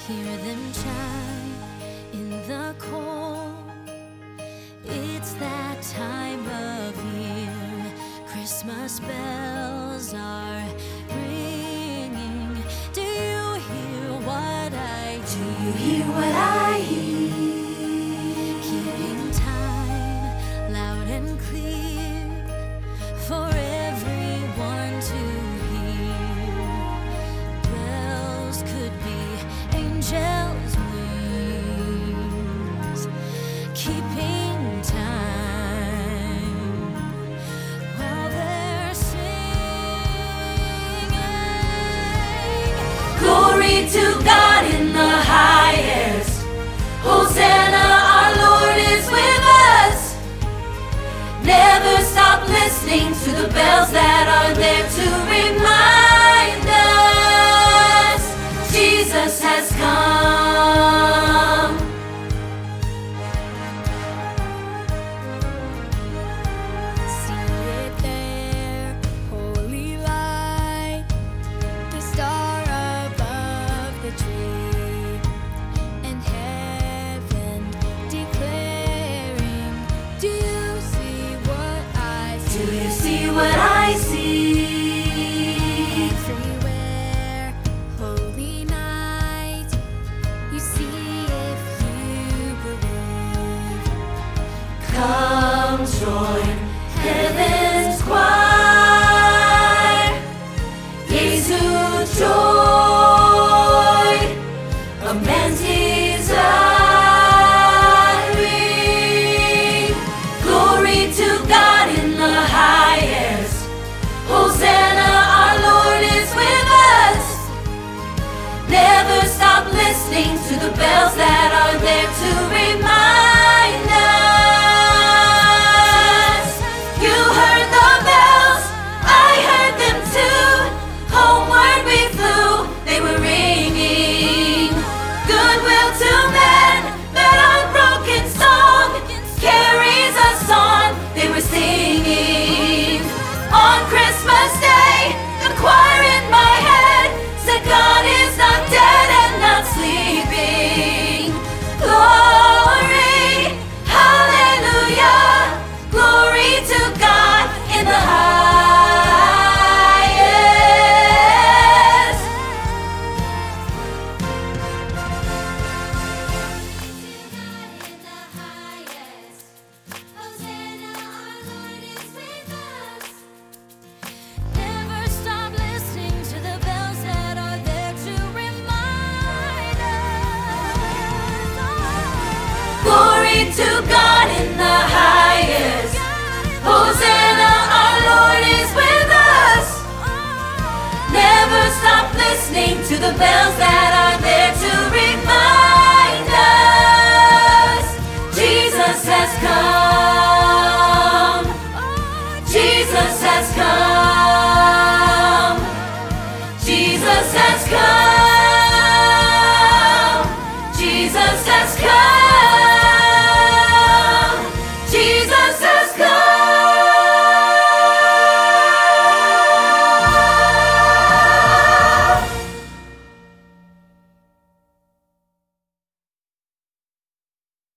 Hear them chime in the cold. It's that time of year. Christmas bells are ringing. Do you hear what I do? Do you hear what I hear? Keeping time loud and clear for everyone to hear. Bells could be angels' wings, keeping time while they're singing. Glory to God in the highest. Hosanna, our Lord is with us. Never stop listening to the bells that are there to remind us Jesus has come. See it there, holy light, the star above the tree, and heaven declaring, do you see what I see? Do you see what I see? Everywhere, holy night, you see if you believe. Come join heaven's choir. Jesu joy, a man's desiring. Glory to God in the highest. Hosanna, our Lord is with us. Never stop listening to the bells that are there to remind us. You heard the bells, I heard them too. Homeward we flew, they were ringing. Goodwill to men, that unbroken song carries us on, they were singing. On Christmas Day, the choir in my head said God is not dead and not sleeping. Glory, hallelujah, glory to God in the highest. Never stop listening to the bells that are there to remind us. Glory to God in the highest. Hosanna, our Lord is with us. Never stop listening to the bells that are there to remind us Jesus has come. Jesus has come. Jesus has come.